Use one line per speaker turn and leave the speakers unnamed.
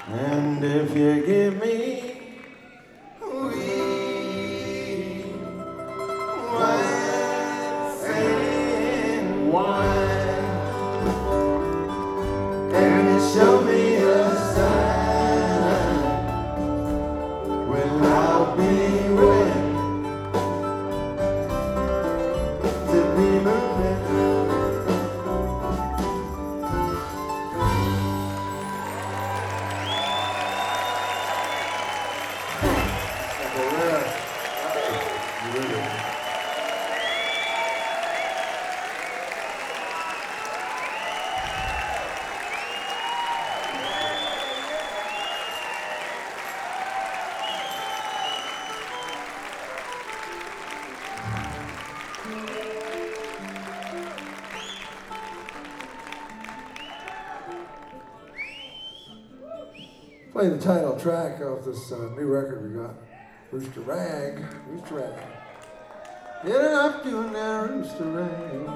And if you give me weed, wine, and wine, and you show me a sign, well, I'll be willing to be moving.
Play the title track off this new record we got, Rooster Rag. Rooster Rag. Get it up to now, Rooster Rag.